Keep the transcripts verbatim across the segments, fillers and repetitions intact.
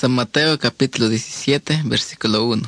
San Mateo capítulo diecisiete, versículo uno.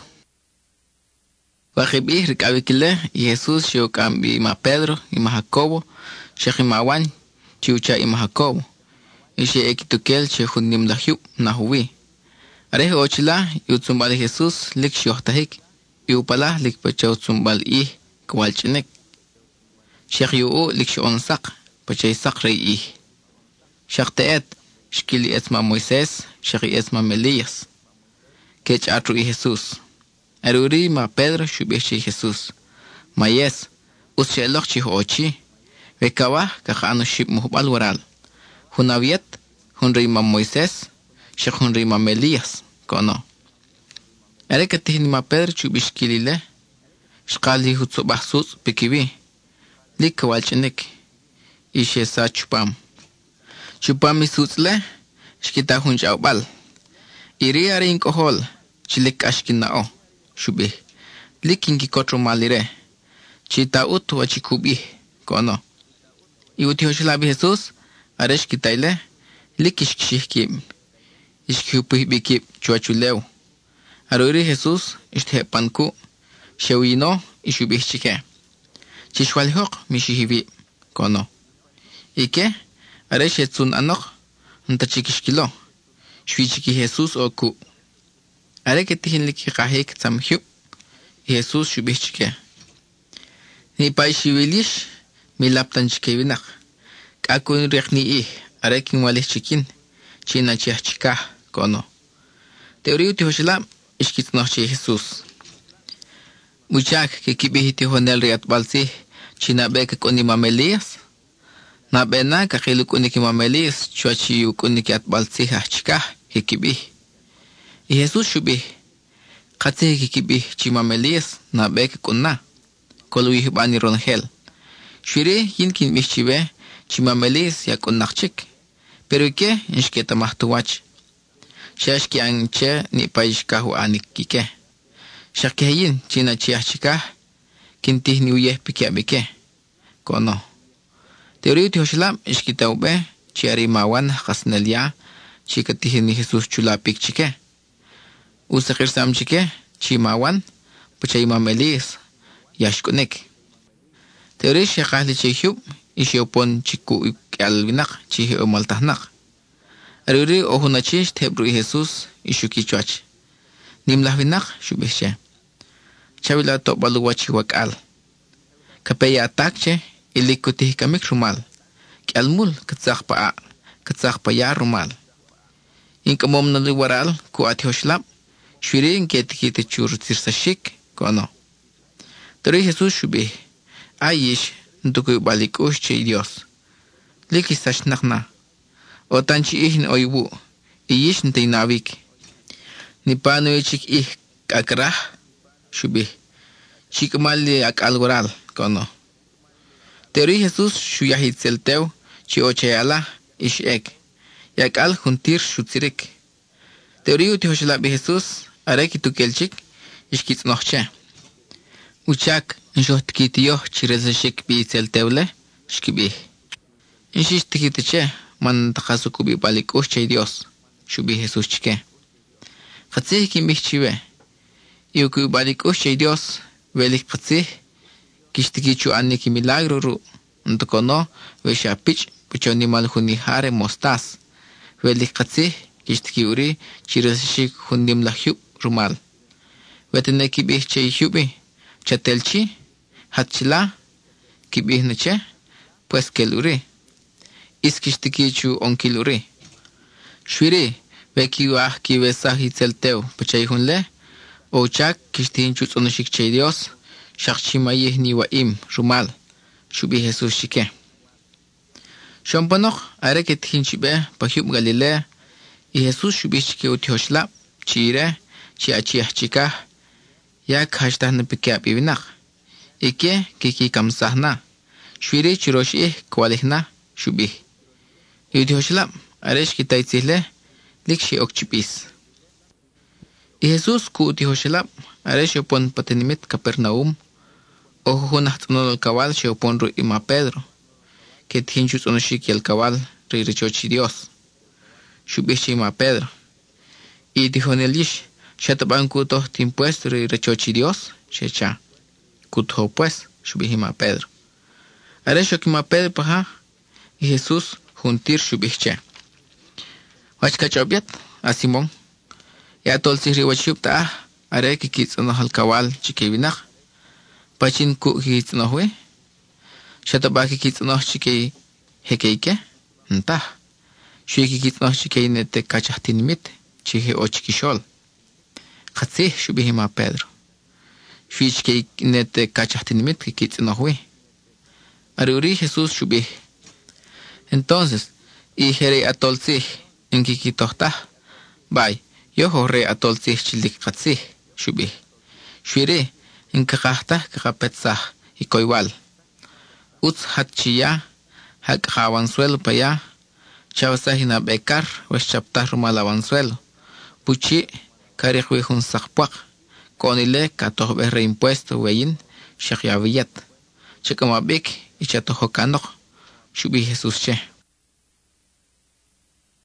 Wajibih rikabikile y Jesús shiukambi ima Pedro ima Jacobo, shejimawan, chiucha ima Jacobo, y she ekitukel shejunim lahiu nahuwi. Arej ochila yutzumbal Jesús lik shiohtahik, y upala lik pacha utzumbal ih kwalchinek. Shekh yuu lik shionsak, pacha isak rey ih. Shakteet, shkili esma Moisés, shekhi esma Melías. Kech atru i Jesús. Aruri ma Pedro shubichi Jesús. Ma yes, us shelok chi hochi. Vekawa kakano shib muhbal waral. Hunaviet, hunri ma Moisés, shekh hunri ma Melías, kono. Arekatihni ma Pedro shubish kilile. Shkali hutsubah sus pikibi. Lik kawalchinik. Ishe sa chupam. Chupam isutzle, shkita hunch aubal. Iri arin kohol, chilik ashkin nao. Shubih. Likin ki kotro malire. Chita ut wa chikubih. Kono. Iuti hoshilabi Jesús. Aresh kitaile. Likish kishkim. Ishkupih bikip chuachuleu. Aruri Jesús. Ishtepanku. Shewino. Ishubih chike. Chishwalhok mishihibi. Kono. Ike. Aresh etsun anok. Ntachikishkilo. Shwichiki Jesús oku. Are que tihin liki kahik tamhiu. Jesús shubichike. Ni pa shiwilish milaptan chikewinak. Kakun rekni ih. Are kin walih chikin. China chiah chikah. Kono. Teoriu ti hoshilam. Ishkitnochi Jesús. Muchak ke kibihiti honel riat balsi. China beke koni Melías. Na bena kakilu kuni ki Melías. Chuachi yu kuni ki at balsi ha chikah. Ke kibih. Y Jesús shubih. Katse kikibih chima Melías na beke kunna. Kolu ihbani ronhel. Shwiri yinkin mihchive chima Melías ya kunnakchik. Pero ike inshketa mahtuwach. Shashki anche ni paishkahu anik kike. Shakkehin china chiachikah. Kintih ni uyeh pike bike. Kono. Teoriu ti hoshilam ishkita ube. Chiari mawan khasnelia. Chikatihin ni Jesús chulapik chike. Usakir samchike, chimawan, puchayma Melías, yashkunek. Teori shekahli chihyub, ishiopon chiku alvinak, chihi omaltahnak. Aruri ohunachish tebru Jesús, ishukichuach. Nimlahvinak, shubishe. Chavila tobaluwachi wakal. Kapeya atakche, ilikutih kamik rumal. Kialmul, katzakpa a, katzakpa ya rumal. Inkamom naliwaral, kuati hoshlap. Shwirin ketikite churu tirsashik, kono. Tori Jesús shubih. Ayish, ntukuy balikush che Dios. Liki sashnakna. O tanchi ihn oibu. Iyish ntay navik. Nipano ichik ih kakrah, shubih. Chikmali ak algoral, kono. Tori Jesús shuyahit seltew, chi ochayala, ish ek. Yak al juntir shutirik. Teoriu ti hoshilabi Jesús. Areki tu kelchik, ishkitz noche. Uchak, inshohtkitiyo, chirezashik bi tselteule, shkibih. Inshishtikitiche, man takasukubi balikush chay Dios, shubi Jesús chike. Katsih kimbih chive. Iukubi balikush chay Dios, velik katsih, kishtikichu aniki milagro ru, ntokono, veshapich, puchoni malhunihare mostas. Velik katsih, kishtiki uri, chirezashik hundim lahyub, rumal. Wetene kibih chay hubi, chatelchi, hatchila, kibih neche, pues keluri. Iskishtikichu onkiluri. Shwiri, veki wah kibesah itzelteu, pachay hunle, o chak kishtihinchu tzonoshik chay Dios, shakchimayih ni waim, rumal, shubi Jesús shike. Shompanok, areket hinchibe, pahyub Galilea, y Jesús shubichike utihoshlap, chire, chiachiah chikah, yak hashtah nepikiap ibinak. Ike kiki kamsahna, shwiri chiroshih kwalihna, shubih. Utihoshlap, aresh kitaitzile, likshi okchipis. Y Jesús ku utihoshlap, aresh opon patenimit Capernaum, ojuhunah tzonol kawal she opon ru ima Pedro, que tinchus onoshik el kawal, rirechochi Dios. Shubih ima Pedro. Y dijo en el lish, Shataban kuto impuesto y rechochi Dios, shecha. Kuto pues, shubihima Pedro. Aresho kima Pedro paha, y Jesús juntir shubihche. Wachkachobiat, a Simón. Y a tol sihri wachubta, are ki kits no halkawal chikibinach. Pachin ku kits no hue. Shatabaki kits no chiki hekeike. Nta. Shuiki kits no chiki nete kachahtinimit. Chihe o chikishol. Katsi shubihima Pedro. Shuiki nete kachahtinimit ki kits no hue. Aruri Jesús shubih. Entonces, y jere atolsih en kikitohta. Bay, yo jorre atolsih chilik katsih shubih. Shuire en kakahta kakapetsah y koiwal. Uts hatchiya, hak hawansuelo paya. Chavasahina bekar, weshchaptah rumalawansuelo. Puchi, karihwihun sakpuak. Konile katohbe reimpuesto weyin, shakyaviyat. Chekamabik, y chatohokanok. Shubih Jesús che.